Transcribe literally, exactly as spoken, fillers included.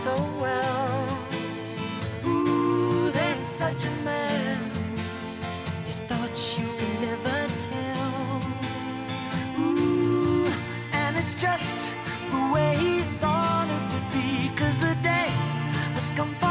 so well. Ooh, there's such a man. His thoughts you can never tell. Ooh, and it's just the way he thought it would be. 'Cause the day has come by